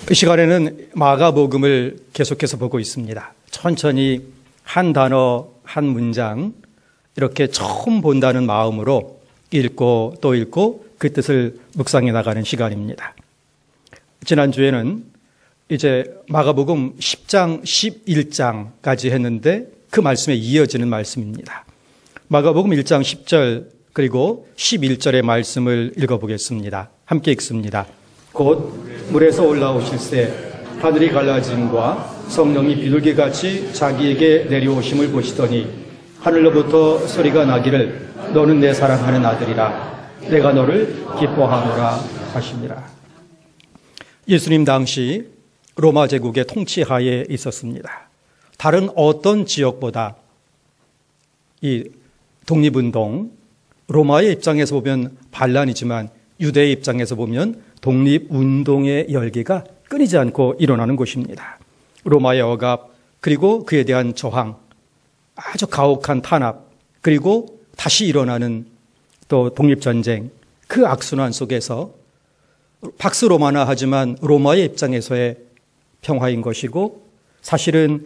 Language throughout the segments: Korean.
이 시간에는 마가복음을 계속해서 보고 있습니다. 천천히 한 단어, 한 문장 이렇게 처음 본다는 마음으로 읽고 또 읽고 그 뜻을 묵상해 나가는 시간입니다. 지난주에는 이제 마가복음 10장, 11장까지 했는데 그 말씀에 이어지는 말씀입니다. 마가복음 1장 10절 그리고 11절의 말씀을 읽어보겠습니다. 함께 읽습니다. 곧 물에서 올라오실새 하늘이 갈라짐과 성령이 비둘기같이 자기에게 내려오심을 보시더니 하늘로부터 소리가 나기를 너는 내 사랑하는 아들이라 내가 너를 기뻐하노라 하시니라. 예수님 당시 로마 제국의 통치하에 있었습니다. 다른 어떤 지역보다 이 독립운동, 로마의 입장에서 보면 반란이지만 유대의 입장에서 보면 독립운동의 열기가 끊이지 않고 일어나는 곳입니다. 로마의 억압, 그리고 그에 대한 저항, 아주 가혹한 탄압, 그리고 다시 일어나는 또 독립전쟁, 그 악순환 속에서 박스로마나 하지만 로마의 입장에서의 평화인 것이고 사실은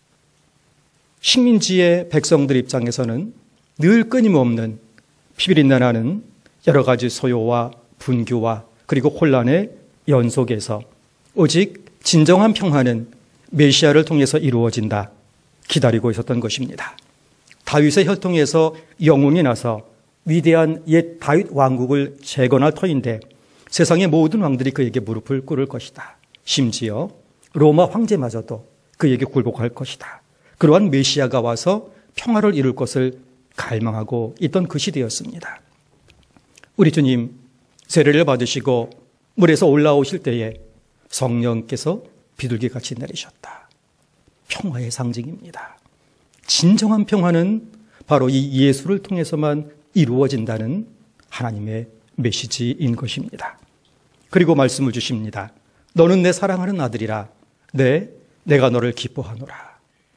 식민지의 백성들 입장에서는 늘 끊임없는 피비린내나는 여러 가지 소요와 분규와 그리고 혼란의 연속에서 오직 진정한 평화는 메시아를 통해서 이루어진다 기다리고 있었던 것입니다. 다윗의 혈통에서 영웅이 나서 위대한 옛 다윗 왕국을 재건할 터인데 세상의 모든 왕들이 그에게 무릎을 꿇을 것이다. 심지어 로마 황제마저도 그에게 굴복할 것이다. 그러한 메시아가 와서 평화를 이룰 것을 갈망하고 있던 그 시대였습니다. 우리 주님 세례를 받으시고 물에서 올라오실 때에 성령께서 비둘기같이 내리셨다. 평화의 상징입니다. 진정한 평화는 바로 이 예수를 통해서만 이루어진다는 하나님의 메시지인 것입니다. 그리고 말씀을 주십니다. 너는 내 사랑하는 아들이라 내가 너를 기뻐하노라.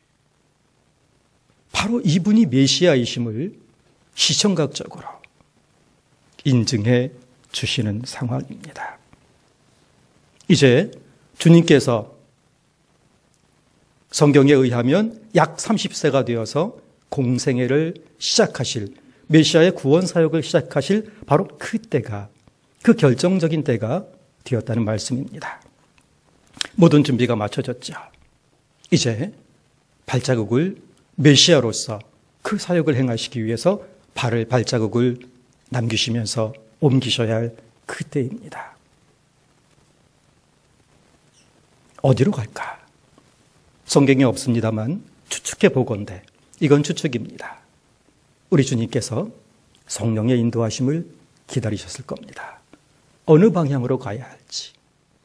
바로 이분이 메시아이심을 시청각적으로 인증해 주시는 상황입니다. 이제 주님께서 성경에 의하면 약 30세가 되어서 공생애를 시작하실 메시아의 구원 사역을 시작하실 바로 그때가 그 결정적인 때가 되었다는 말씀입니다. 모든 준비가 마쳐졌죠. 이제 발자국을 메시아로서 그 사역을 행하시기 위해서 발자국을 남기시면서 옮기셔야 할 그때입니다. 어디로 갈까? 성경에 없습니다만 추측해 보건대 이건 추측입니다. 우리 주님께서 성령의 인도하심을 기다리셨을 겁니다. 어느 방향으로 가야 할지.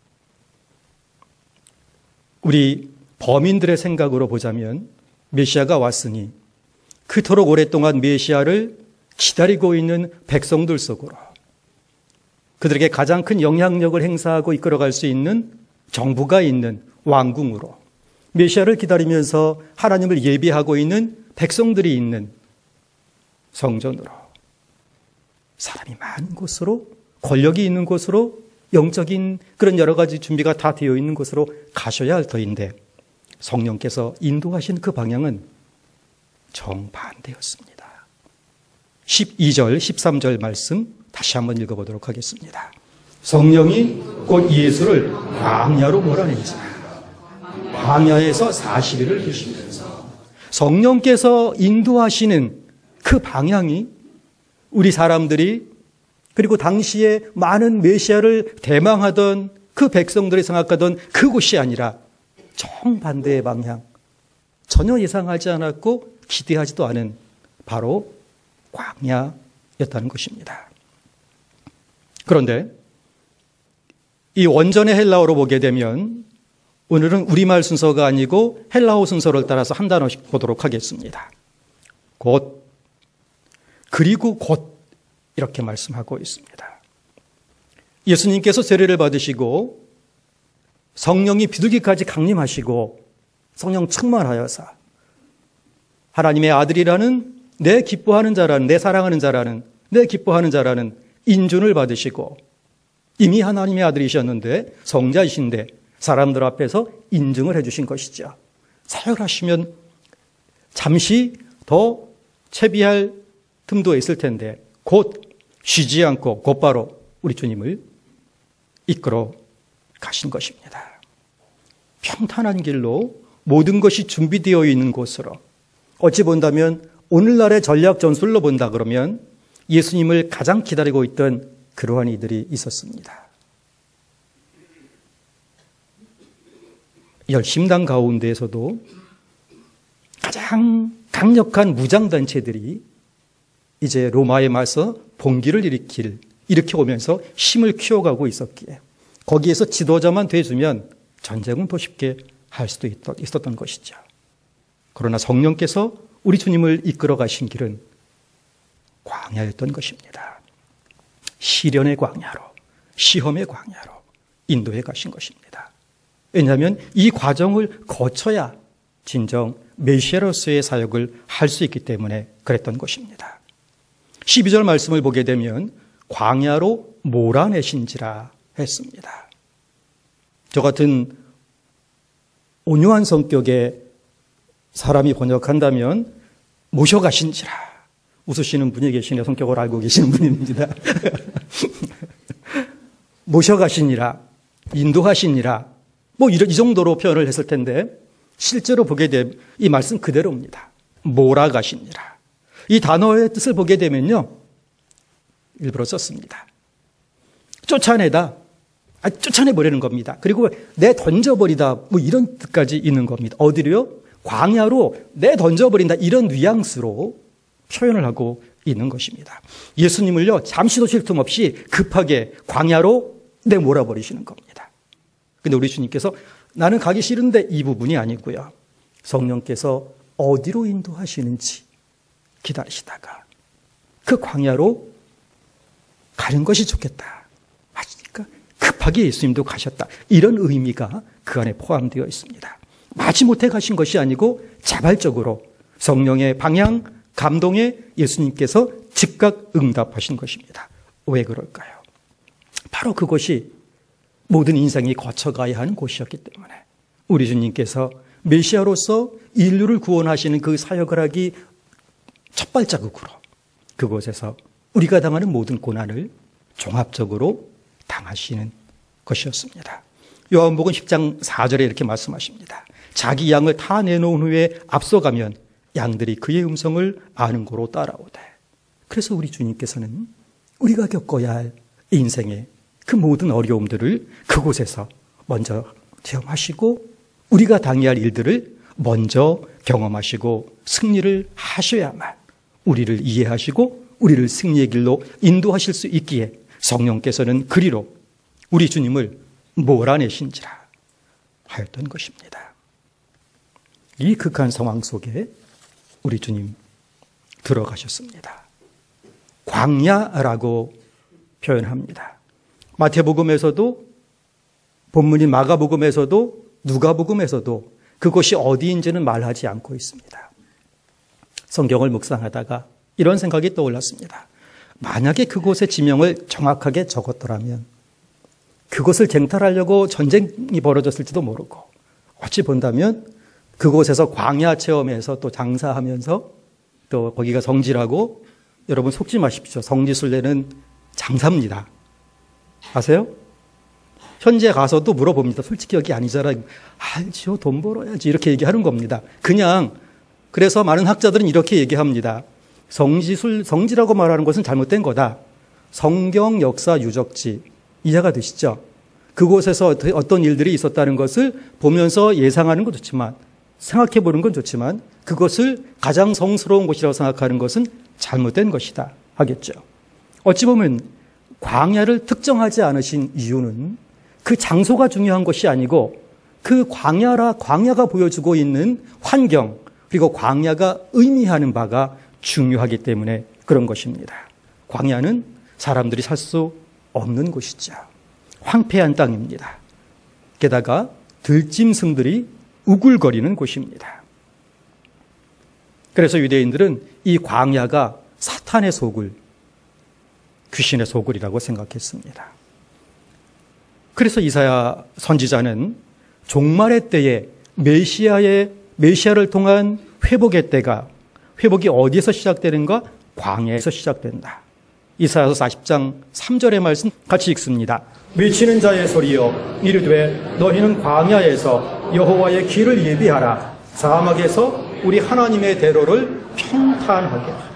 우리 범인들의 생각으로 보자면 메시아가 왔으니 그토록 오랫동안 메시아를 기다리고 있는 백성들 속으로 그들에게 가장 큰 영향력을 행사하고 이끌어갈 수 있는 정부가 있는 왕궁으로 메시아를 기다리면서 하나님을 예비하고 있는 백성들이 있는 성전으로 사람이 많은 곳으로 권력이 있는 곳으로 영적인 그런 여러 가지 준비가 다 되어 있는 곳으로 가셔야 할 터인데 성령께서 인도하신 그 방향은 정반대였습니다. 12절, 13절 말씀 다시 한번 읽어보도록 하겠습니다. 성령이 곧 예수를 광야로 몰아낸지라 광야에서 40일을 계시면서 성령께서 인도하시는 그 방향이 우리 사람들이 그리고 당시에 많은 메시아를 대망하던 그 백성들이 생각하던 그곳이 아니라 정반대의 방향, 전혀 예상하지 않았고 기대하지도 않은 바로 광야였다는 것입니다. 그런데 이 원전의 헬라어로 보게 되면 오늘은 우리말 순서가 아니고 헬라어 순서를 따라서 한 단어씩 보도록 하겠습니다. 곧, 그리고 곧 이렇게 말씀하고 있습니다. 예수님께서 세례를 받으시고 성령이 비둘기까지 강림하시고 성령 충만하여서 하나님의 아들이라는 내 기뻐하는 자라는 내 사랑하는 자라는 내 기뻐하는 자라는 인준을 받으시고 이미 하나님의 아들이셨는데 성자이신데 사람들 앞에서 인증을 해주신 것이죠. 사역을 하시면 잠시 더 채비할 틈도 있을 텐데 곧 쉬지 않고 곧바로 우리 주님을 이끌어 가신 것입니다. 평탄한 길로 모든 것이 준비되어 있는 곳으로, 어찌 본다면 오늘날의 전략 전술로 본다 그러면 예수님을 가장 기다리고 있던 그러한 이들이 있었습니다. 열심당 가운데에서도 가장 강력한 무장단체들이 이제 로마에 맞서 봉기를 일으켜 오면서 힘을 키워가고 있었기에 거기에서 지도자만 돼주면 전쟁은 더 쉽게 할 수도 있었던 것이죠. 그러나 성령께서 우리 주님을 이끌어 가신 길은 광야였던 것입니다. 시련의 광야로, 시험의 광야로 인도해 가신 것입니다. 왜냐하면 이 과정을 거쳐야 진정 메시아로서의 사역을 할 수 있기 때문에 그랬던 것입니다. 12절 말씀을 보게 되면 광야로 몰아내신지라 했습니다. 저 같은 온유한 성격의 사람이 번역한다면 모셔가신지라. 웃으시는 분이 계시네. 성격을 알고 계시는 분입니다. 모셔가시니라, 인도하시니라, 이 정도로 표현을 했을 텐데 실제로 보게 되면 이 말씀 그대로입니다. 몰아가시니라. 이 단어의 뜻을 보게 되면요, 일부러 썼습니다. 쫓아내다, 쫓아내버리는 겁니다. 그리고 내 던져버리다, 이런 뜻까지 있는 겁니다. 어디로요? 광야로 내 던져버린다, 이런 뉘앙스로 표현을 하고 있는 것입니다. 예수님을요, 잠시도 쉴 틈 없이 급하게 광야로 내몰아버리시는 겁니다. 근데 우리 주님께서 나는 가기 싫은데 이 부분이 아니고요. 성령께서 어디로 인도하시는지 기다리시다가 그 광야로 가는 것이 좋겠다 하시니까 급하게 예수님도 가셨다. 이런 의미가 그 안에 포함되어 있습니다. 마지못해 가신 것이 아니고 자발적으로 성령의 방향, 감동에 예수님께서 즉각 응답하신 것입니다. 왜 그럴까요? 바로 그것이 모든 인생이 거쳐가야 하는 곳이었기 때문에 우리 주님께서 메시아로서 인류를 구원하시는 그 사역을 하기 첫 발자국으로 그곳에서 우리가 당하는 모든 고난을 종합적으로 당하시는 것이었습니다. 요한복음 10장 4절에 이렇게 말씀하십니다. 자기 양을 다 내놓은 후에 앞서가면 양들이 그의 음성을 아는 고로 따라오되. 그래서 우리 주님께서는 우리가 겪어야 할 인생의 그 모든 어려움들을 그곳에서 먼저 체험하시고 우리가 당해야 할 일들을 먼저 경험하시고 승리를 하셔야만 우리를 이해하시고 우리를 승리의 길로 인도하실 수 있기에 성령께서는 그리로 우리 주님을 몰아내신지라 하였던 것입니다. 이 극한 상황 속에 우리 주님 들어가셨습니다. 광야라고 표현합니다. 마태복음에서도 본문인 마가복음에서도 누가복음에서도 그것이 어디인지는 말하지 않고 있습니다. 성경을 묵상하다가 이런 생각이 떠올랐습니다. 만약에 그곳의 지명을 정확하게 적었더라면 그것을 쟁탈하려고 전쟁이 벌어졌을지도 모르고 어찌 본다면 그곳에서 광야 체험에서 또 장사하면서 또 거기가 성지라고 여러분 속지 마십시오. 성지순례는 장사입니다. 아세요? 현재 가서도 물어봅니다. 솔직히 여기 아니잖아. 알죠. 돈 벌어야지. 이렇게 얘기하는 겁니다. 그냥 그래서 많은 학자들은 이렇게 얘기합니다. 성지라고 말하는 것은 잘못된 거다. 성경 역사 유적지. 이해가 되시죠? 그곳에서 어떤 일들이 있었다는 것을 보면서 예상하는 건 좋지만 생각해 보는 건 좋지만 그것을 가장 성스러운 곳이라고 생각하는 것은 잘못된 것이다 하겠죠. 어찌 보면 광야를 특정하지 않으신 이유는 그 장소가 중요한 것이 아니고 그 광야가 보여주고 있는 환경 그리고 광야가 의미하는 바가 중요하기 때문에 그런 것입니다. 광야는 사람들이 살 수 없는 곳이죠. 황폐한 땅입니다. 게다가 들짐승들이 우글거리는 곳입니다. 그래서 유대인들은 이 광야가 사탄의 소굴, 귀신의 소굴이라고 생각했습니다. 그래서 이사야 선지자는 종말의 때에 메시아를 통한 회복의 때가, 회복이 어디에서 시작되는가? 광야에서 시작된다. 이사야서 40장 3절의 말씀 같이 읽습니다. 외치는 자의 소리여 이르되 너희는 광야에서 여호와의 길을 예비하라. 사막에서 우리 하나님의 대로를 평탄하게 하라.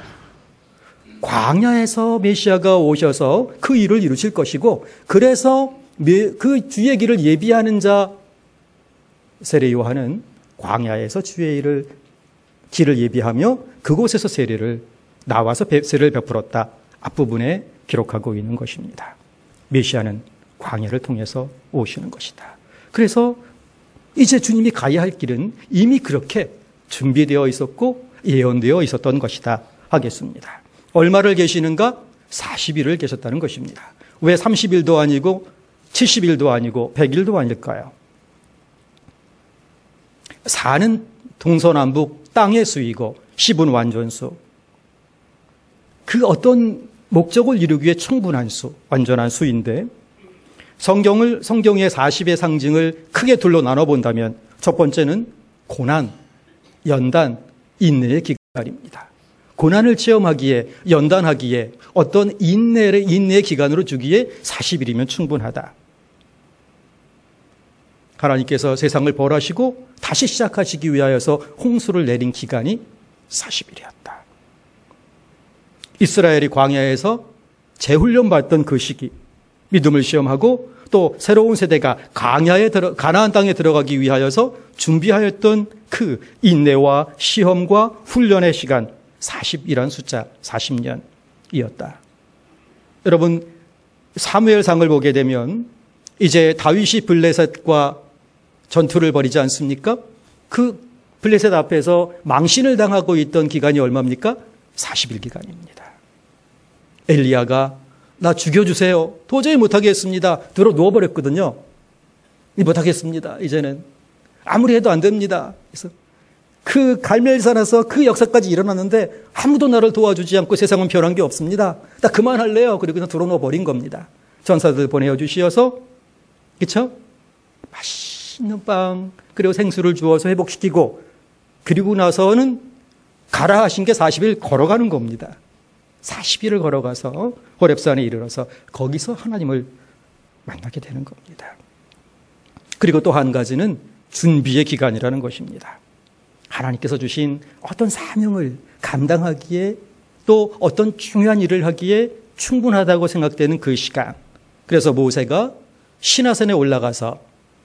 광야에서 메시아가 오셔서 그 일을 이루실 것이고, 그래서 그 주의 길을 예비하는 자 세례 요한은 광야에서 주의 길을 예비하며 그곳에서 나와서 세례를 베풀었다. 앞부분에 기록하고 있는 것입니다. 메시아는 광야를 통해서 오시는 것이다. 그래서 이제 주님이 가야 할 길은 이미 그렇게 준비되어 있었고 예언되어 있었던 것이다 하겠습니다. 얼마를 계시는가? 40일을 계셨다는 것입니다. 왜 30일도 아니고 70일도 아니고 100일도 아닐까요? 사는 동서남북 땅의 수이고 10은 완전수. 그 어떤 목적을 이루기 위해 충분한 수, 완전한 수인데, 성경의 40의 상징을 크게 둘로 나눠본다면 첫 번째는 고난, 연단, 인내의 기간입니다. 고난을 체험하기에, 연단하기에, 어떤 인내의 기간으로 주기에 40일이면 충분하다. 하나님께서 세상을 벌하시고 다시 시작하시기 위하여서 홍수를 내린 기간이 40일이었다. 이스라엘이 광야에서 재훈련받던 그 시기, 믿음을 시험하고 또 새로운 세대가 가나안 땅에 들어가기 위하여서 준비하였던 그 인내와 시험과 훈련의 시간, 40이란 숫자, 40년이었다. 여러분, 사무엘상을 보게 되면 이제 다윗이 블레셋과 전투를 벌이지 않습니까? 그 블레셋 앞에서 망신을 당하고 있던 기간이 얼마입니까? 40일 기간입니다. 엘리야가 나 죽여주세요. 도저히 못하겠습니다. 들어 누워버렸거든요. 못하겠습니다. 이제는 아무리 해도 안 됩니다. 그래서 그 갈멜산에서 그 역사까지 일어났는데 아무도 나를 도와주지 않고 세상은 변한 게 없습니다. 나 그만할래요. 그리고 그냥 들어 누워버린 겁니다. 전사들 보내어 주시어서, 그렇죠? 맛있는 빵 그리고 생수를 주어서 회복시키고, 그리고 나서는 가라 하신 게 40일 걸어가는 겁니다. 40일을 걸어가서 호렙산에 이르러서 거기서 하나님을 만나게 되는 겁니다. 그리고 또 한 가지는 준비의 기간이라는 것입니다. 하나님께서 주신 어떤 사명을 감당하기에, 또 어떤 중요한 일을 하기에 충분하다고 생각되는 그 시간. 그래서 모세가 시나산에 올라가서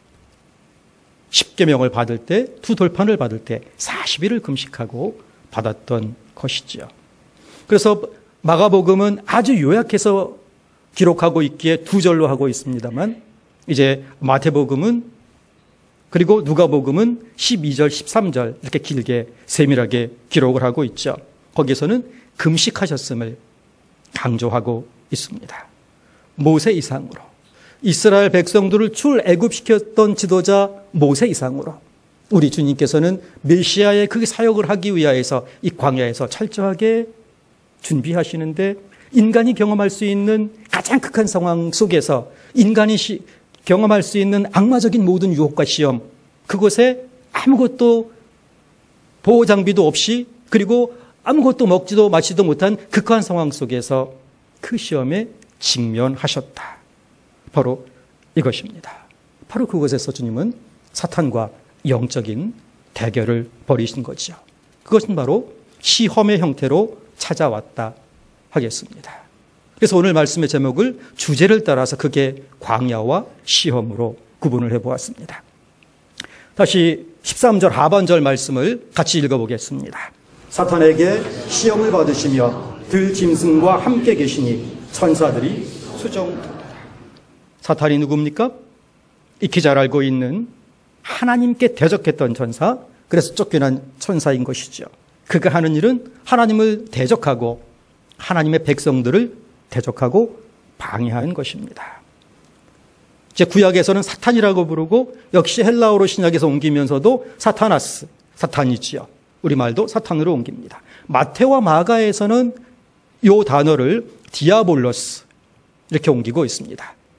십계명을 받을 때, 두 돌판을 받을 때 40일을 금식하고 받았던 것이지요. 그래서 마가복음은 아주 요약해서 기록하고 있기에 두 절로 하고 있습니다만, 이제 마태복음은, 그리고 누가복음은 12절, 13절 이렇게 길게 세밀하게 기록을 하고 있죠. 거기서는 금식하셨음을 강조하고 있습니다. 모세 이상으로, 이스라엘 백성들을 출애굽시켰던 지도자 모세 이상으로 우리 주님께서는 메시아의 그 사역을 하기 위하여서 이 광야에서 철저하게 준비하시는데, 인간이 경험할 수 있는 가장 극한 상황 속에서 인간이 경험할 수 있는 악마적인 모든 유혹과 시험, 그곳에 아무것도 보호장비도 없이, 그리고 아무것도 먹지도 마시지도 못한 극한 상황 속에서 그 시험에 직면하셨다. 바로 이것입니다. 바로 그곳에서 주님은 사탄과 영적인 대결을 벌이신 거죠. 그것은 바로 시험의 형태로 찾아왔다 하겠습니다. 그래서 오늘 말씀의 제목을 주제를 따라서 그게 광야와 시험으로 구분을 해보았습니다. 다시 13절 하반절 말씀을 같이 읽어보겠습니다. 사탄에게 시험을 받으시며 들짐승과 함께 계시니 천사들이 수종드리라. 사탄이 누굽니까? 익히 잘 알고 있는 하나님께 대적했던 천사, 그래서 쫓겨난 천사인 것이죠. 그가 하는 일은 하나님을 대적하고 하나님의 백성들을 대적하고 방해하는 것입니다. 이제 구약에서는 사탄이라고 부르고, 역시 헬라어로 신약에서 옮기면서도 사타나스, 사탄이지요. 우리말도 사탄으로 옮깁니다. 마태와 마가에서는 이 단어를 디아볼로스 이렇게 옮기고 있습니다.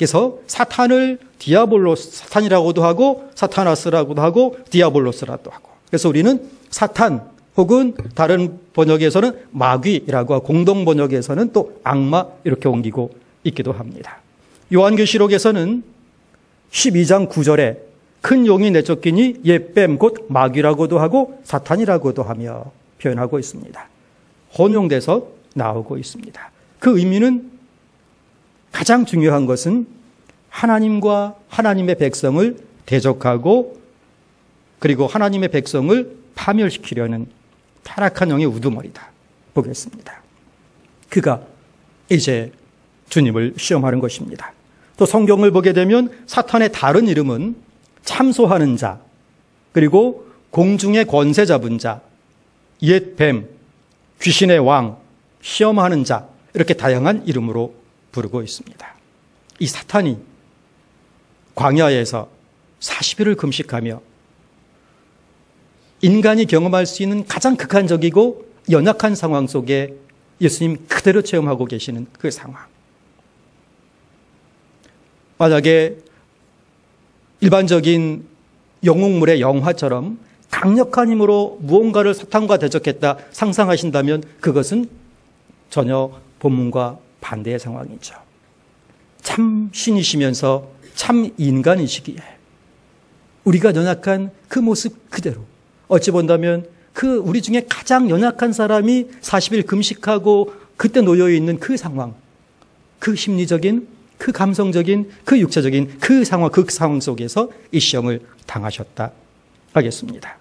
그래서 사탄을 사탄이라고도 하고 사타나스라고도 하고 디아볼로스라고도 하고, 그래서 우리는 사탄 혹은 다른 번역에서는 마귀라고 하고 공동 번역에서는 또 악마 이렇게 옮기고 있기도 합니다. 요한계시록에서는 12장 9절에 큰 용이 내쫓기니 옛뱀 곧 마귀라고도 하고 사탄이라고도 하며 표현하고 있습니다. 혼용돼서 나오고 있습니다. 그 의미는 가장 중요한 것은 하나님과 하나님의 백성을 대적하고 그리고 하나님의 백성을 파멸시키려는 타락한 영의 우두머리다 보겠습니다. 그가 이제 주님을 시험하는 것입니다. 또 성경을 보게 되면 사탄의 다른 이름은 참소하는 자, 그리고 공중의 권세 잡은 자, 옛 뱀, 귀신의 왕, 시험하는 자, 이렇게 다양한 이름으로 부르고 있습니다. 이 사탄이 광야에서 40일을 금식하며 인간이 경험할 수 있는 가장 극한적이고 연약한 상황 속에 예수님 그대로 체험하고 계시는 그 상황. 만약에 일반적인 영웅물의 영화처럼 강력한 힘으로 무언가를 사탄과 대적했다 상상하신다면 그것은 전혀 본문과 반대의 상황이죠. 참 신이시면서 참 인간이시기에 우리가 연약한 그 모습 그대로, 어찌 본다면 그 우리 중에 가장 연약한 사람이 40일 금식하고 그때 놓여있는 그 상황, 그 심리적인, 그 감성적인, 그 육체적인 그 상황 속에서 이 시험을 당하셨다 하겠습니다.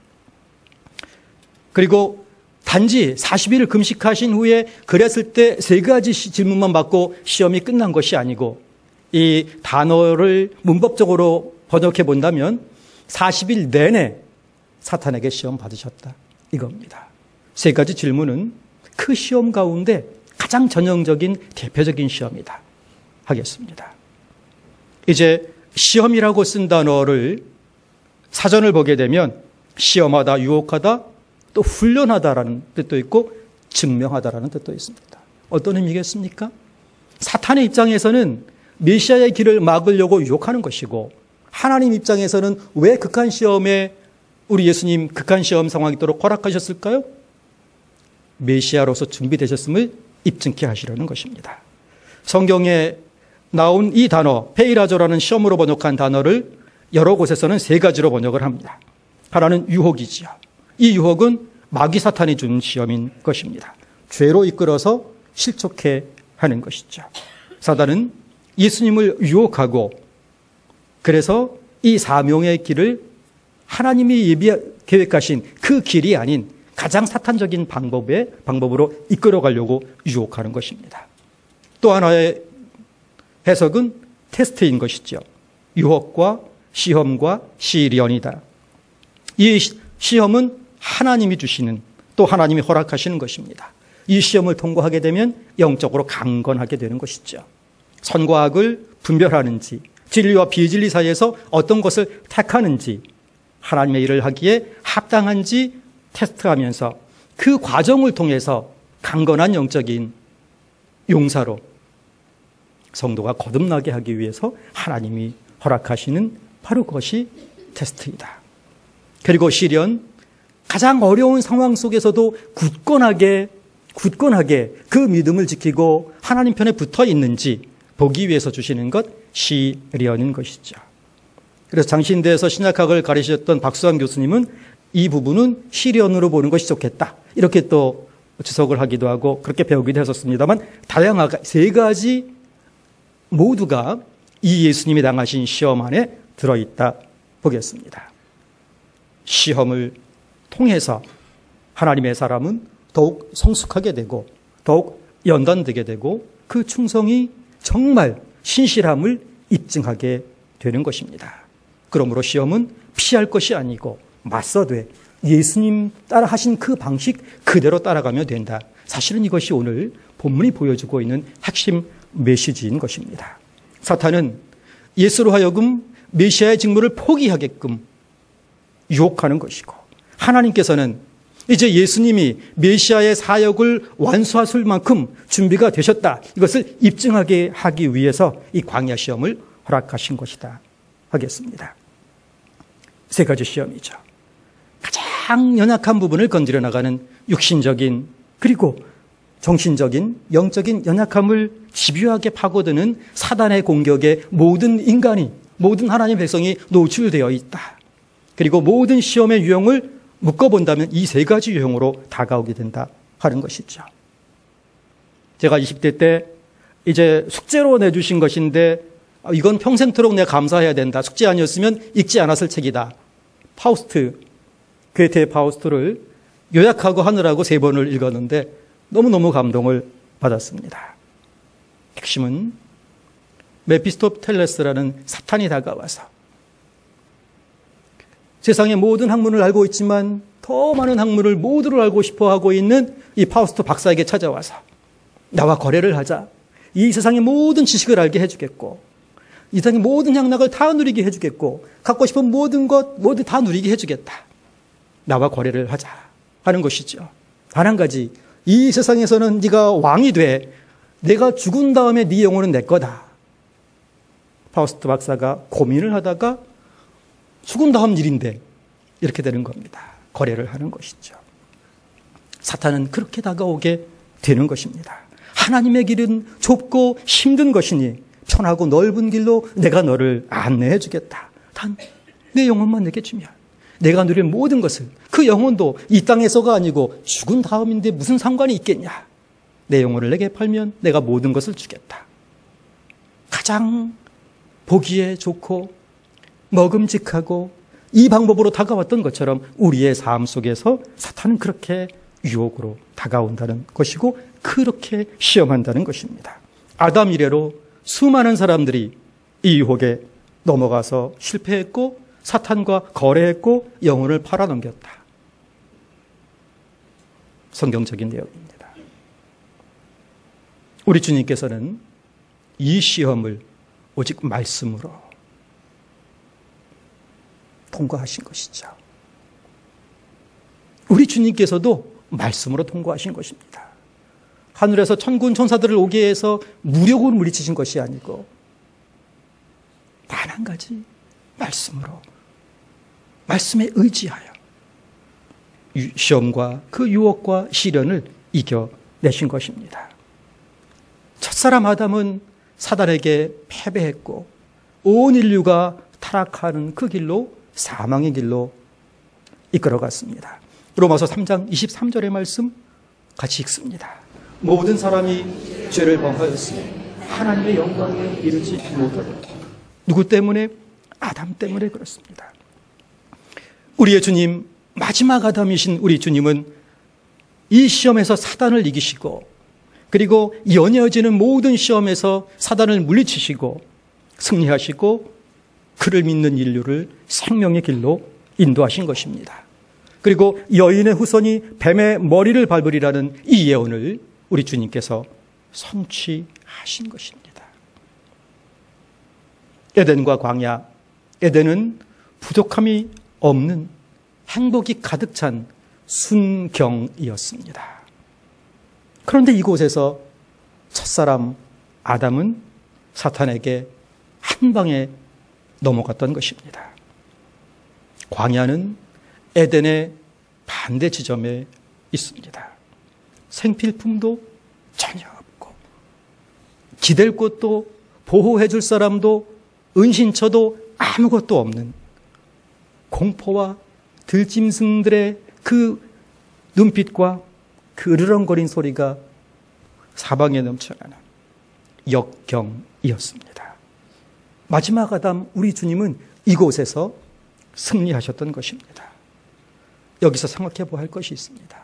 그리고 단지 40일을 금식하신 후에 그랬을 때 세 가지 질문만 받고 시험이 끝난 것이 아니고, 이 단어를 문법적으로 번역해 본다면 40일 내내 사탄에게 시험 받으셨다 이겁니다. 세 가지 질문은 그 시험 가운데 가장 전형적인 대표적인 시험이다 하겠습니다. 이제 시험이라고 쓴 단어를 사전을 보게 되면 시험하다, 유혹하다, 또 훈련하다라는 뜻도 있고 증명하다라는 뜻도 있습니다. 어떤 의미겠습니까? 사탄의 입장에서는 메시아의 길을 막으려고 유혹하는 것이고, 하나님 입장에서는 왜 극한 시험에 우리 예수님 극한 시험 상황이 있도록 허락하셨을까요? 메시아로서 준비되셨음을 입증케 하시려는 것입니다. 성경에 나온 이 단어 페이라조라는 시험으로 번역한 단어를 여러 곳에서는 세 가지로 번역을 합니다. 하나는 유혹이지요. 이 유혹은 마귀 사탄이 준 시험인 것입니다. 죄로 이끌어서 실족해 하는 것이죠. 사단은 예수님을 유혹하고, 그래서 이 사명의 길을 하나님이 계획하신 그 길이 아닌 가장 사탄적인 방법으로 이끌어가려고 유혹하는 것입니다. 또 하나의 해석은 테스트인 것이죠. 유혹과 시험과 시련이다. 이 시험은 하나님이 주시는, 또 하나님이 허락하시는 것입니다. 이 시험을 통과하게 되면 영적으로 강건하게 되는 것이죠. 선과 악을 분별하는지, 진리와 비진리 사이에서 어떤 것을 택하는지, 하나님의 일을 하기에 합당한지 테스트하면서 그 과정을 통해서 강건한 영적인 용사로 성도가 거듭나게 하기 위해서 하나님이 허락하시는 바로 그것이 테스트이다. 그리고 시련, 가장 어려운 상황 속에서도 굳건하게 그 믿음을 지키고 하나님 편에 붙어 있는지 보기 위해서 주시는 것, 시련인 것이죠. 그래서 장신대에서 신약학을 가르치셨던 박수환 교수님은 이 부분은 시련으로 보는 것이 좋겠다, 이렇게 또 주석을 하기도 하고 그렇게 배우기도 했었습니다만, 다양하게 세 가지 모두가 이 예수님이 당하신 시험 안에 들어있다 보겠습니다. 시험을 통해서 하나님의 사람은 더욱 성숙하게 되고 더욱 연단되게 되고 그 충성이 정말 신실함을 입증하게 되는 것입니다. 그러므로 시험은 피할 것이 아니고 맞서되 예수님 따라 하신 그 방식 그대로 따라가면 된다. 사실은 이것이 오늘 본문이 보여주고 있는 핵심 메시지인 것입니다. 사탄은 예수로 하여금 메시아의 직무를 포기하게끔 유혹하는 것이고, 하나님께서는 이제 예수님이 메시아의 사역을 완수하실 만큼 준비가 되셨다, 이것을 입증하게 하기 위해서 이 광야 시험을 허락하신 것이다 하겠습니다. 세 가지 시험이죠. 가장 연약한 부분을 건드려 나가는 육신적인 그리고 정신적인 영적인 연약함을 집요하게 파고드는 사단의 공격에 모든 인간이 모든 하나님의 백성이 노출되어 있다. 그리고 모든 시험의 유형을 묶어본다면 이 세 가지 유형으로 다가오게 된다 하는 것이죠. 제가 20대 때 이제 숙제로 내주신 것인데 이건 평생토록 내가 감사해야 된다. 숙제 아니었으면 읽지 않았을 책이다. 파우스트, 괴테의 파우스트를 요약하고 하느라고 3번을 읽었는데 너무너무 감동을 받았습니다. 핵심은 메피스토펠레스라는 사탄이 다가와서 세상의 모든 학문을 알고 있지만 더 많은 학문을 모두를 알고 싶어하고 있는 이 파우스트 박사에게 찾아와서 나와 거래를 하자. 이 세상의 모든 지식을 알게 해주겠고 이 세상의 모든 향락을 다 누리게 해주겠고 갖고 싶은 모든 것 모두 다 누리게 해주겠다. 나와 거래를 하자 하는 것이죠. 단 한 가지, 이 세상에서는 네가 왕이 돼. 내가 죽은 다음에 네 영혼은 내 거다. 파우스트 박사가 고민을 하다가 죽은 다음 일인데 이렇게 되는 겁니다. 거래를 하는 것이죠. 사탄은 그렇게 다가오게 되는 것입니다. 하나님의 길은 좁고 힘든 것이니 편하고 넓은 길로 내가 너를 안내해 주겠다. 단 내 영혼만 내게 주면 내가 누릴 모든 것을, 그 영혼도 이 땅에서가 아니고 죽은 다음인데 무슨 상관이 있겠냐. 내 영혼을 내게 팔면 내가 모든 것을 주겠다. 가장 보기에 좋고 먹음직하고 이 방법으로 다가왔던 것처럼 우리의 삶 속에서 사탄은 그렇게 유혹으로 다가온다는 것이고 그렇게 시험한다는 것입니다. 아담 이래로 수많은 사람들이 이 유혹에 넘어가서 실패했고 사탄과 거래했고 영혼을 팔아넘겼다. 성경적인 내용입니다. 우리 주님께서는 이 시험을 오직 말씀으로 통과하신 것이죠. 우리 주님께서도 말씀으로 통과하신 것입니다. 하늘에서 천군 천사들을 오게 해서 무력으로 물리치신 것이 아니고 단 한 가지 말씀으로, 말씀에 의지하여 시험과 그 유혹과 시련을 이겨내신 것입니다. 첫사람 아담은 사단에게 패배했고 온 인류가 타락하는 그 길로, 사망의 길로 이끌어갔습니다. 로마서 3장 23절의 말씀 같이 읽습니다. 모든 사람이 죄를 범하였으니 하나님의 영광에 이르지 못하도다. 누구 때문에? 아담 때문에 그렇습니다. 우리의 주님, 마지막 아담이신 우리 주님은 이 시험에서 사단을 이기시고 그리고 연이어지는 모든 시험에서 사단을 물리치시고 승리하시고 그를 믿는 인류를 생명의 길로 인도하신 것입니다. 그리고 여인의 후손이 뱀의 머리를 밟으리라는 이 예언을 우리 주님께서 성취하신 것입니다. 에덴과 광야, 에덴은 부족함이 없는 행복이 가득 찬 순경이었습니다. 그런데 이곳에서 첫사람 아담은 사탄에게 한 방에 넘어갔던 것입니다. 광야는 에덴의 반대 지점에 있습니다. 생필품도 전혀 없고 기댈 곳도 보호해 줄 사람도 은신처도 아무것도 없는 공포와 들짐승들의 그 눈빛과 그 으르렁거린 소리가 사방에 넘쳐나는 역경이었습니다. 마지막 아담 우리 주님은 이곳에서 승리하셨던 것입니다. 여기서 생각해 보아야 할 것이 있습니다.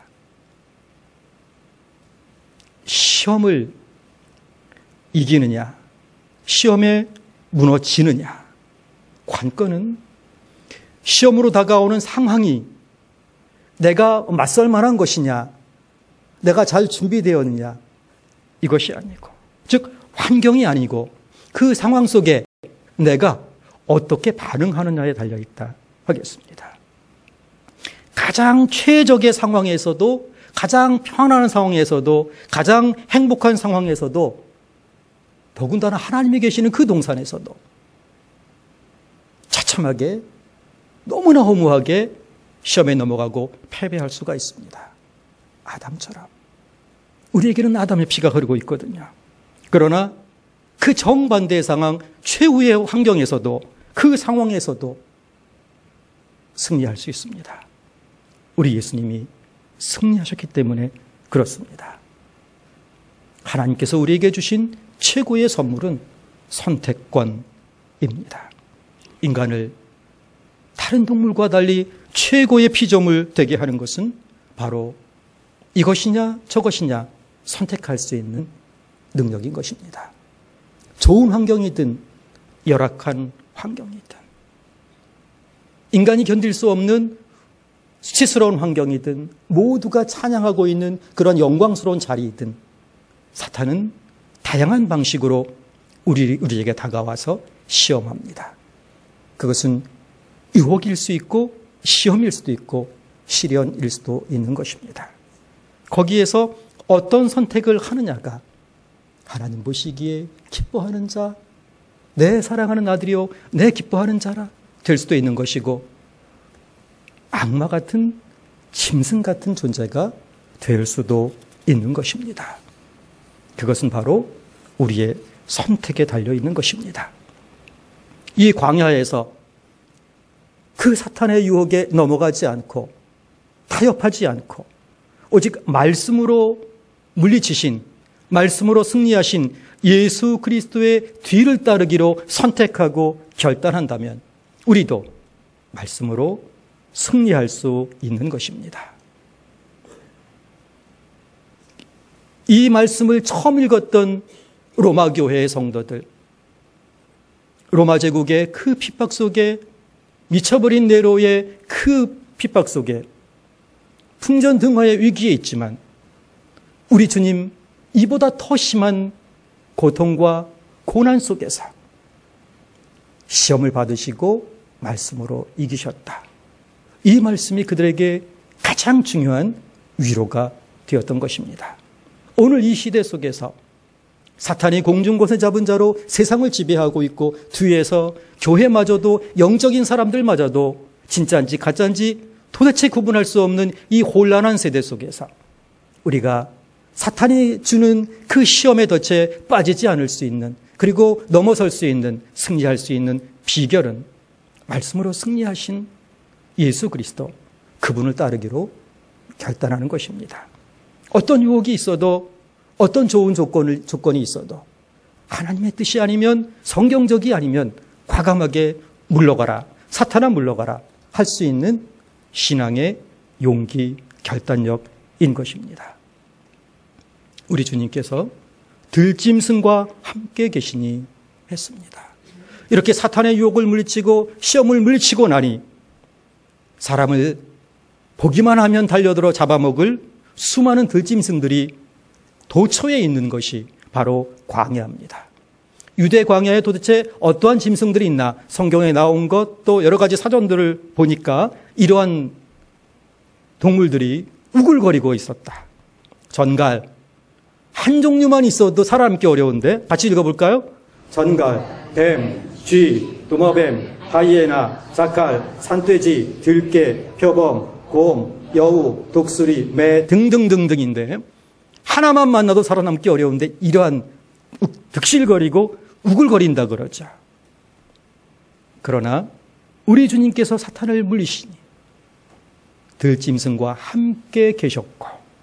시험을 이기느냐, 시험에 무너지느냐, 관건은 시험으로 다가오는 상황이 내가 맞설 만한 것이냐, 내가 잘 준비되었느냐, 이것이 아니고, 즉 환경이 아니고 그 상황 속에 내가 어떻게 반응하느냐에 달려있다 하겠습니다. 가장 최적의 상황에서도, 가장 편안한 상황에서도, 가장 행복한 상황에서도, 더군다나 하나님이 계시는 그 동산에서도 처참하게 너무나 허무하게 시험에 넘어가고 패배할 수가 있습니다. 아담처럼. 우리에게는 아담의 피가 흐르고 있거든요. 그러나 그 정반대의 상황, 최후의 환경에서도 그 상황에서도 승리할 수 있습니다. 우리 예수님이 승리하셨기 때문에 그렇습니다. 하나님께서 우리에게 주신 최고의 선물은 선택권입니다. 인간을 다른 동물과 달리 최고의 피조물 되게 하는 것은 바로 이것이냐 저것이냐 선택할 수 있는 능력인 것입니다. 좋은 환경이든 열악한 환경이든 인간이 견딜 수 없는 수치스러운 환경이든 모두가 찬양하고 있는 그런 영광스러운 자리이든 사탄은 다양한 방식으로 우리에게 다가와서 시험합니다. 그것은 유혹일 수 있고 시험일 수도 있고 시련일 수도 있는 것입니다. 거기에서 어떤 선택을 하느냐가 하나님 보시기에 기뻐하는 자, 내 사랑하는 아들이요 내 기뻐하는 자라 될 수도 있는 것이고 악마 같은 짐승 같은 존재가 될 수도 있는 것입니다. 그것은 바로 우리의 선택에 달려있는 것입니다. 이 광야에서 그 사탄의 유혹에 넘어가지 않고 타협하지 않고 오직 말씀으로 물리치신, 말씀으로 승리하신 예수 그리스도의 뒤를 따르기로 선택하고 결단한다면 우리도 말씀으로 승리할 수 있는 것입니다. 이 말씀을 처음 읽었던 로마 교회의 성도들, 로마 제국의 그 핍박 속에 미쳐버린 네로의 그 핍박 속에 풍전등화의 위기에 있지만 우리 주님 이보다 더 심한 고통과 고난 속에서 시험을 받으시고 말씀으로 이기셨다. 이 말씀이 그들에게 가장 중요한 위로가 되었던 것입니다. 오늘 이 시대 속에서 사탄이 공중권세 잡은 자로 세상을 지배하고 있고 뒤에서 교회마저도 영적인 사람들마저도 진짜인지 가짜인지 도대체 구분할 수 없는 이 혼란한 세대 속에서 우리가 사탄이 주는 그 시험의 덫에 빠지지 않을 수 있는 그리고 넘어설 수 있는 승리할 수 있는 비결은 말씀으로 승리하신 예수 그리스도 그분을 따르기로 결단하는 것입니다. 어떤 유혹이 있어도 어떤 좋은 조건이 있어도 하나님의 뜻이 아니면 성경적이 아니면 과감하게 물러가라, 사탄아 물러가라 할 수 있는 신앙의 용기, 결단력인 것입니다. 우리 주님께서 들짐승과 함께 계시니 했습니다. 이렇게 사탄의 유혹을 물리치고 시험을 물리치고 나니 사람을 보기만 하면 달려들어 잡아먹을 수많은 들짐승들이 도처에 있는 것이 바로 광야입니다. 유대 광야에 도대체 어떠한 짐승들이 있나 성경에 나온 것 또 여러 가지 사전들을 보니까 이러한 동물들이 우글거리고 있었다. 전갈 한 종류만 있어도 살아남기 어려운데 같이 읽어볼까요? 전갈, 뱀, 쥐, 도마뱀, 하이에나, 자칼, 산돼지, 들깨, 표범, 곰, 여우, 독수리, 매 등등등등인데 하나만 만나도 살아남기 어려운데 이러한 득실거리고 우글거린다 그러죠. 그러나 우리 주님께서 사탄을 물리시니 들짐승과 함께 계셨고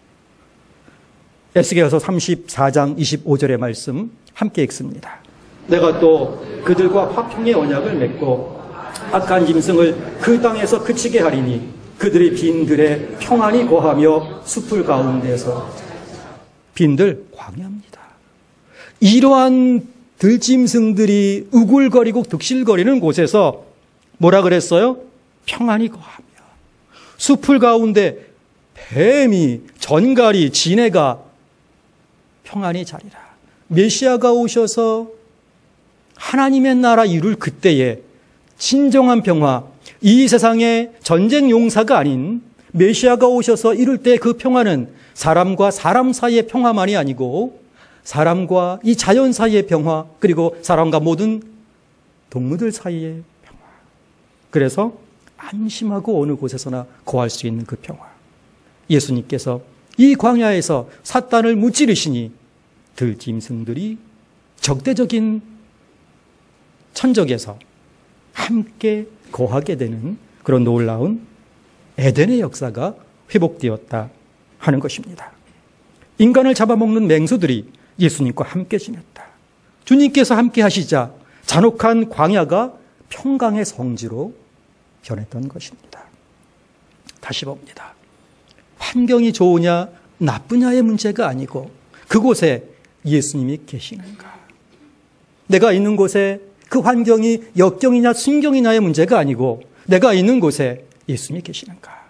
에스겔서 34장 25절의 말씀 함께 읽습니다. 내가 또 그들과 화평의 언약을 맺고 악한 짐승을 그 땅에서 그치게 하리니 그들이 빈들에 평안히 거하며 숲을 가운데서 빈들 광야입니다. 이러한 들짐승들이 우글거리고 득실거리는 곳에서 뭐라 그랬어요? 평안히 거하며 숲을 가운데 뱀이 전갈이 지네가 평안히 자리라. 메시아가 오셔서 하나님의 나라 이룰 그때에 진정한 평화, 이 세상의 전쟁 용사가 아닌 메시아가 오셔서 이룰 때 그 평화는 사람과 사람 사이의 평화만이 아니고 사람과 이 자연 사이의 평화 그리고 사람과 모든 동물들 사이의 평화 그래서 안심하고 어느 곳에서나 거할 수 있는 그 평화. 예수님께서 이 광야에서 사탄을 무찌르시니 들짐승들이 적대적인 천적에서 함께 거하게 되는 그런 놀라운 에덴의 역사가 회복되었다 하는 것입니다. 인간을 잡아먹는 맹수들이 예수님과 함께 지냈다. 주님께서 함께 하시자 잔혹한 광야가 평강의 성지로 변했던 것입니다. 다시 봅니다. 환경이 좋으냐 나쁘냐의 문제가 아니고 그곳에 예수님이 계시는가. 내가 있는 곳에 그 환경이 역경이냐 순경이냐의 문제가 아니고 내가 있는 곳에 예수님이 계시는가.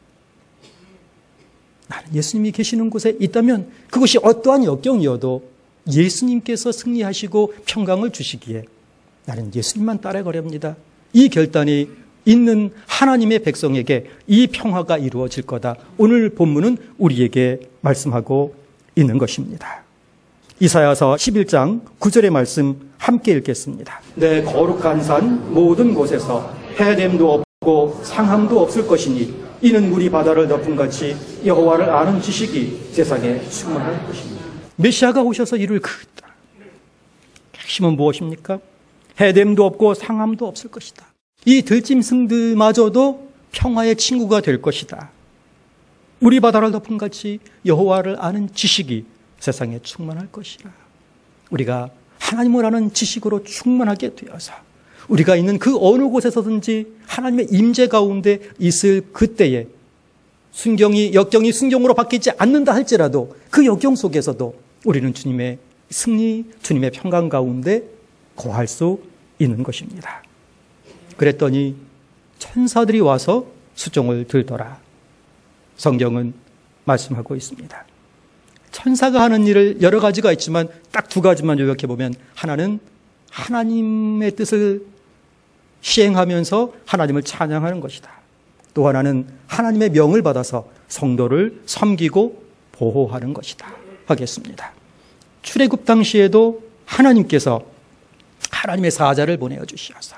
나는 예수님이 계시는 곳에 있다면 그것이 어떠한 역경이어도 예수님께서 승리하시고 평강을 주시기에 나는 예수님만 따라가렵니다. 이 결단이 있는 하나님의 백성에게 이 평화가 이루어질 거다. 오늘 본문은 우리에게 말씀하고 있는 것입니다. 이사야서 11장 9절의 말씀 함께 읽겠습니다. 내 거룩한 산 모든 곳에서 해됨도 없고 상함도 없을 것이니 이는 물이 바다를 덮음같이 여호와를 아는 지식이 세상에 충만할 것입니다. 메시아가 오셔서 이룰 그 핵심은 무엇입니까? 해됨도 없고 상함도 없을 것이다. 이 들짐승들마저도 평화의 친구가 될 것이다. 물이 바다를 덮음같이 여호와를 아는 지식이 세상에 충만할 것이라. 우리가 하나님을 아는 지식으로 충만하게 되어서 우리가 있는 그 어느 곳에서든지 하나님의 임재 가운데 있을 그때에 역경이 순경으로 바뀌지 않는다 할지라도 그 역경 속에서도 우리는 주님의 승리, 주님의 평강 가운데 거할 수 있는 것입니다. 그랬더니 천사들이 와서 수종을 들더라. 성경은 말씀하고 있습니다. 천사가 하는 일을 여러 가지가 있지만 딱 두 가지만 요약해 보면 하나는 하나님의 뜻을 시행하면서 하나님을 찬양하는 것이다. 또 하나는 하나님의 명을 받아서 성도를 섬기고 보호하는 것이다 하겠습니다. 출애굽 당시에도 하나님께서 하나님의 사자를 보내어 주시어서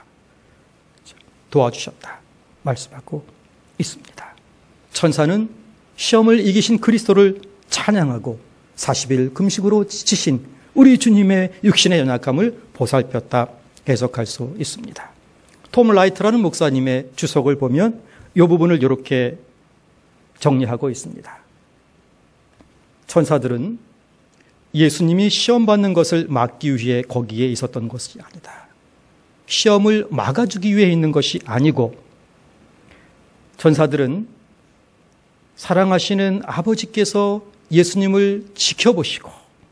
도와주셨다 말씀하고 있습니다. 천사는 시험을 이기신 그리스도를 찬양하고 40일 금식으로 지치신 우리 주님의 육신의 연약함을 보살폈다 해석할 수 있습니다. 톰 라이트라는 목사님의 주석을 보면 이 부분을 이렇게 정리하고 있습니다. 천사들은 예수님이 시험받는 것을 막기 위해 거기에 있었던 것이 아니다. 시험을 막아주기 위해 있는 것이 아니고 천사들은 사랑하시는 아버지께서 예수님을 지켜보시고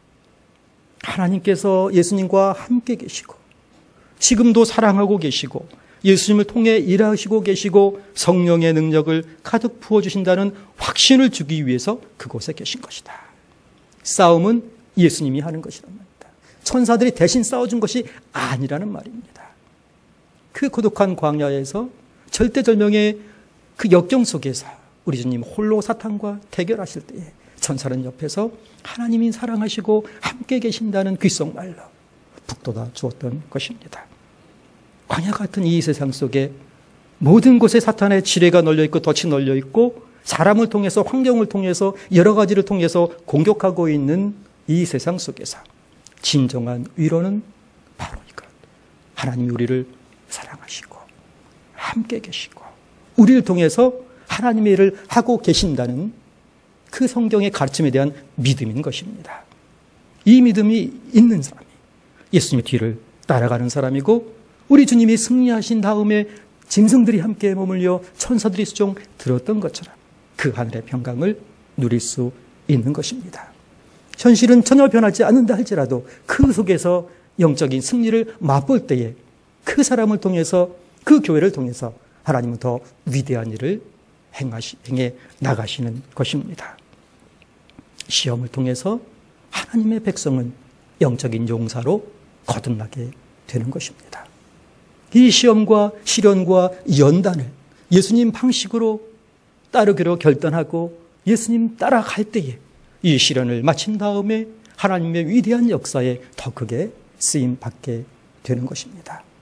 하나님께서 예수님과 함께 계시고 지금도 사랑하고 계시고 예수님을 통해 일하시고 계시고 성령의 능력을 가득 부어주신다는 확신을 주기 위해서 그곳에 계신 것이다. 싸움은 예수님이 하는 것이란 말입니다. 천사들이 대신 싸워준 것이 아니라는 말입니다. 그 고독한 광야에서 절대절명의 그 역경 속에서 우리 주님 홀로 사탄과 대결하실 때에 천사는 옆에서 하나님이 사랑하시고 함께 계신다는 귓속말로 북돋아 주었던 것입니다. 광야 같은 이 세상 속에 모든 곳에 사탄의 지뢰가 널려있고 덫이 널려있고 사람을 통해서 환경을 통해서 여러 가지를 통해서 공격하고 있는 이 세상 속에서 진정한 위로는 바로 이것. 하나님이 우리를 사랑하시고 함께 계시고 우리를 통해서 하나님의 일을 하고 계신다는 그 성경의 가르침에 대한 믿음인 것입니다. 이 믿음이 있는 사람이 예수님의 뒤를 따라가는 사람이고 우리 주님이 승리하신 다음에 짐승들이 함께 머물려 천사들이 수종 들었던 것처럼 그 하늘의 평강을 누릴 수 있는 것입니다. 현실은 전혀 변하지 않는다 할지라도 그 속에서 영적인 승리를 맛볼 때에 그 사람을 통해서 그 교회를 통해서 하나님은 더 위대한 일을 행해 나가시는 것입니다. 시험을 통해서 하나님의 백성은 영적인 용사로 거듭나게 되는 것입니다. 이 시험과 시련과 연단을 예수님 방식으로 따르기로 결단하고 예수님 따라갈 때에 이 시련을 마친 다음에 하나님의 위대한 역사에 더 크게 쓰임받게 되는 것입니다.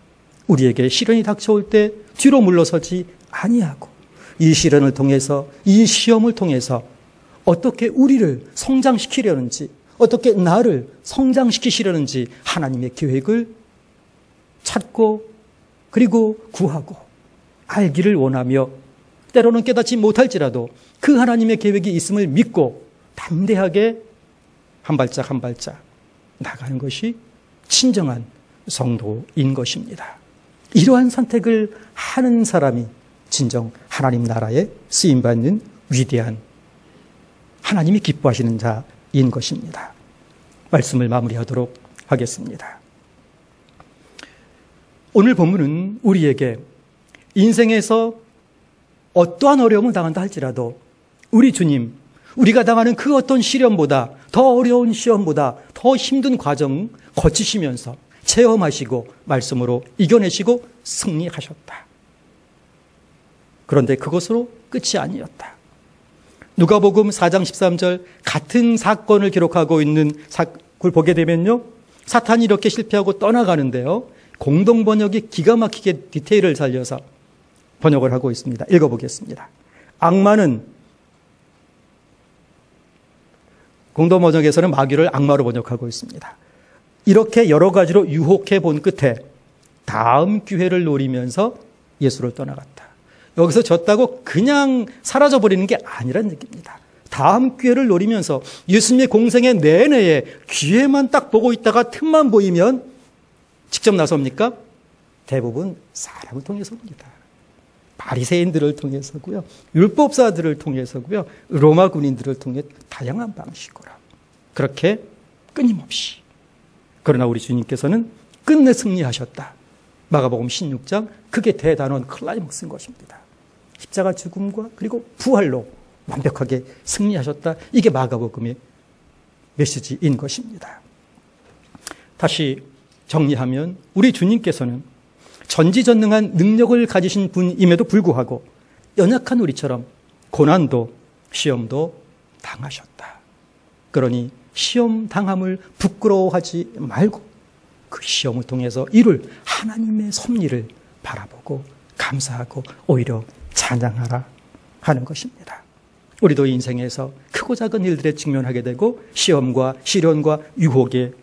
우리에게 시련이 닥쳐올 때 뒤로 물러서지 아니하고 이 시련을 통해서, 이 시험을 통해서 어떻게 우리를 성장시키려는지, 어떻게 나를 성장시키시려는지 하나님의 계획을 찾고 그리고 구하고 알기를 원하며 때로는 깨닫지 못할지라도 그 하나님의 계획이 있음을 믿고 담대하게 한 발짝 한 발짝 나가는 것이 진정한 성도인 것입니다. 이러한 선택을 하는 사람이 진정 하나님 나라에 쓰임받는 위대한 하나님이 기뻐하시는 자인 것입니다. 말씀을 마무리하도록 하겠습니다. 오늘 본문은 우리에게 인생에서 어떠한 어려움을 당한다 할지라도 우리 주님, 우리가 당하는 그 어떤 시련보다 더 어려운 시험보다 더 힘든 과정 거치시면서 체험하시고 말씀으로 이겨내시고 승리하셨다. 그런데 그것으로 끝이 아니었다. 누가복음 4장 13절 같은 사건을 기록하고 있는 걸 보게 되면요, 사탄이 이렇게 실패하고 떠나가는데요, 공동 번역이 기가 막히게 디테일을 살려서 번역을 하고 있습니다. 읽어보겠습니다. 악마는, 공동 번역에서는 마귀를 악마로 번역하고 있습니다. 이렇게 여러 가지로 유혹해 본 끝에 다음 기회를 노리면서 예수를 떠나갔다. 여기서 졌다고 그냥 사라져버리는 게 아니란 얘기입니다. 다음 기회를 노리면서 예수님의 공생의 내내에 기회만 딱 보고 있다가 틈만 보이면 직접 나섭니까? 대부분 사람을 통해서입니다. 바리새인들을 통해서고요, 율법사들을 통해서고요, 로마 군인들을 통해 다양한 방식으로 그렇게 끊임없이. 그러나 우리 주님께서는 끝내 승리하셨다. 마가복음 16장, 그게 대단원 클라이막스인 것입니다. 십자가 죽음과 그리고 부활로 완벽하게 승리하셨다. 이게 마가복음의 메시지인 것입니다. 다시 정리하면 우리 주님께서는 전지전능한 능력을 가지신 분임에도 불구하고 연약한 우리처럼 고난도 시험도 당하셨다. 그러니 시험 당함을 부끄러워하지 말고 그 시험을 통해서 이룰 하나님의 섭리를 바라보고 감사하고 오히려 찬양하라 하는 것입니다. 우리도 인생에서 크고 작은 일들에 직면하게 되고 시험과 시련과 유혹에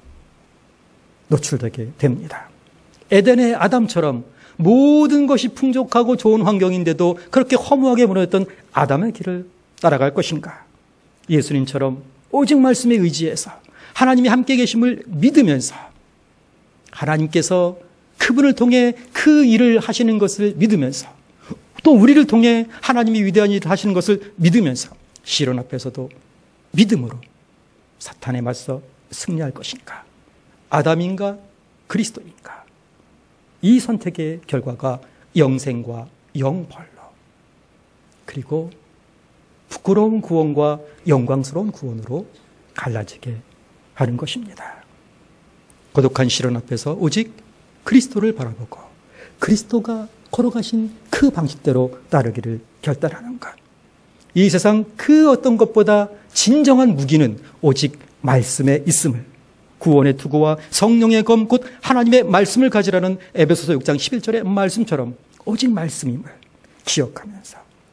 노출되게 됩니다. 에덴의 아담처럼 모든 것이 풍족하고 좋은 환경인데도 그렇게 허무하게 무너졌던 아담의 길을 따라갈 것인가? 예수님처럼 오직 말씀에 의지해서 하나님이 함께 계심을 믿으면서 하나님께서 그분을 통해 그 일을 하시는 것을 믿으면서 또 우리를 통해 하나님이 위대한 일을 하시는 것을 믿으면서 시련 앞에서도 믿음으로 사탄에 맞서 승리할 것인가? 아담인가? 그리스도인가? 이 선택의 결과가 영생과 영벌로, 그리고 부끄러운 구원과 영광스러운 구원으로 갈라지게 하는 것입니다. 고독한 시련 앞에서 오직 그리스도를 바라보고 그리스도가 걸어가신 그 방식대로 따르기를 결단하는 것. 이 세상 그 어떤 것보다 진정한 무기는 오직 말씀에 있음을, 구원의 투구와 성령의 검 곧 하나님의 말씀을 가지라는 에베소서 6장 11절의 말씀처럼 오직 말씀임을 기억하면서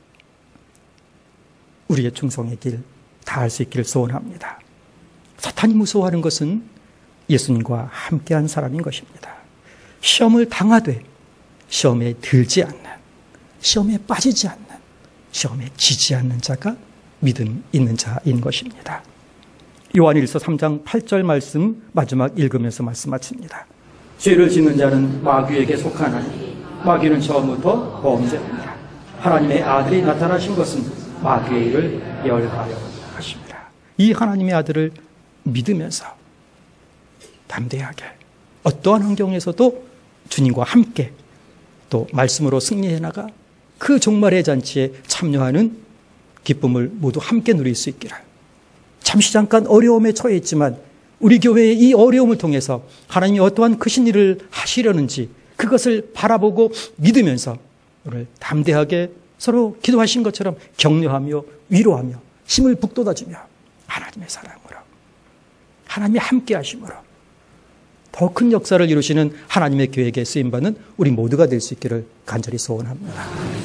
우리의 충성의 길 다할 수 있기를 소원합니다. 사탄이 무서워하는 것은 예수님과 함께한 사람인 것입니다. 시험을 당하되 시험에 들지 않는, 시험에 빠지지 않는, 시험에 지지 않는 자가 믿음 있는 자인 것입니다. 요한일서 3장 8절 말씀 마지막 읽으면서 말씀 마칩니다. 죄를 짓는 자는 마귀에게 속하나니 마귀는 처음부터 범죄입니다. 하나님의 아들이 나타나신 것은 마귀의 일을 열하여 하십니다. 이 하나님의 아들을 믿으면서 담대하게 어떠한 환경에서도 주님과 함께 또 말씀으로 승리해 나가 그 종말의 잔치에 참여하는 기쁨을 모두 함께 누릴 수 있기를. 잠시 잠깐 어려움에 처해 있지만 우리 교회의 이 어려움을 통해서 하나님이 어떠한 크신 일을 하시려는지 그것을 바라보고 믿으면서 오늘 담대하게 서로 기도하신 것처럼 격려하며 위로하며 힘을 북돋아주며 하나님의 사랑으로, 하나님이 함께 하심으로 더 큰 역사를 이루시는 하나님의 계획에 쓰임받는 우리 모두가 될 수 있기를 간절히 소원합니다.